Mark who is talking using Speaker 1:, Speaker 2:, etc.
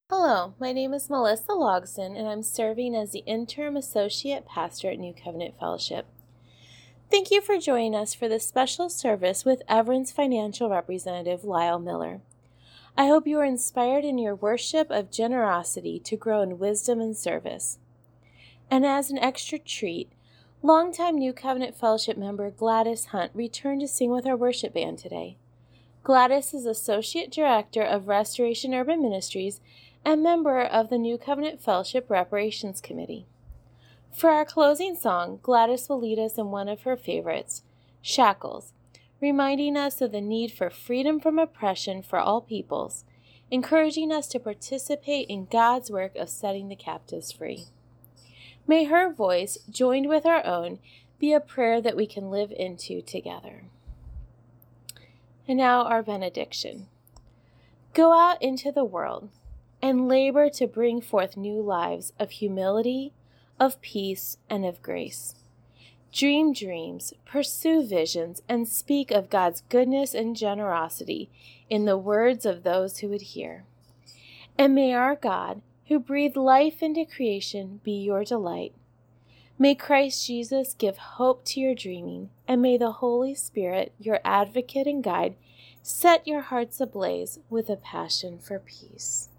Speaker 1: Hello, my name is Melissa Logston, and I'm serving as the Interim Associate Pastor at New Covenant Fellowship. Thank you for joining us for this special service with Everence Financial Representative Lyle Miller. I hope you are inspired in your worship of generosity to grow in wisdom and service. And as an extra treat, longtime New Covenant Fellowship member Gladys Hunt returned to sing with our worship band today. Gladys is Associate Director of Restoration Urban Ministries and member of the New Covenant Fellowship Reparations Committee. For our closing song, Gladys will lead us in one of her favorites, Shackles, reminding us of the need for freedom from oppression for all peoples, encouraging us to participate in God's work of setting the captives free. May her voice, joined with our own, be a prayer that we can live into together. And now our benediction. Go out into the world and labor to bring forth new lives of humility, of peace, and of grace. Dream dreams, pursue visions, and speak of God's goodness and generosity in the words of those who would hear. And may our God, who breathed life into creation, be your delight. May Christ Jesus give hope to your dreaming, and may the Holy Spirit, your advocate and guide, set your hearts ablaze with a passion for peace.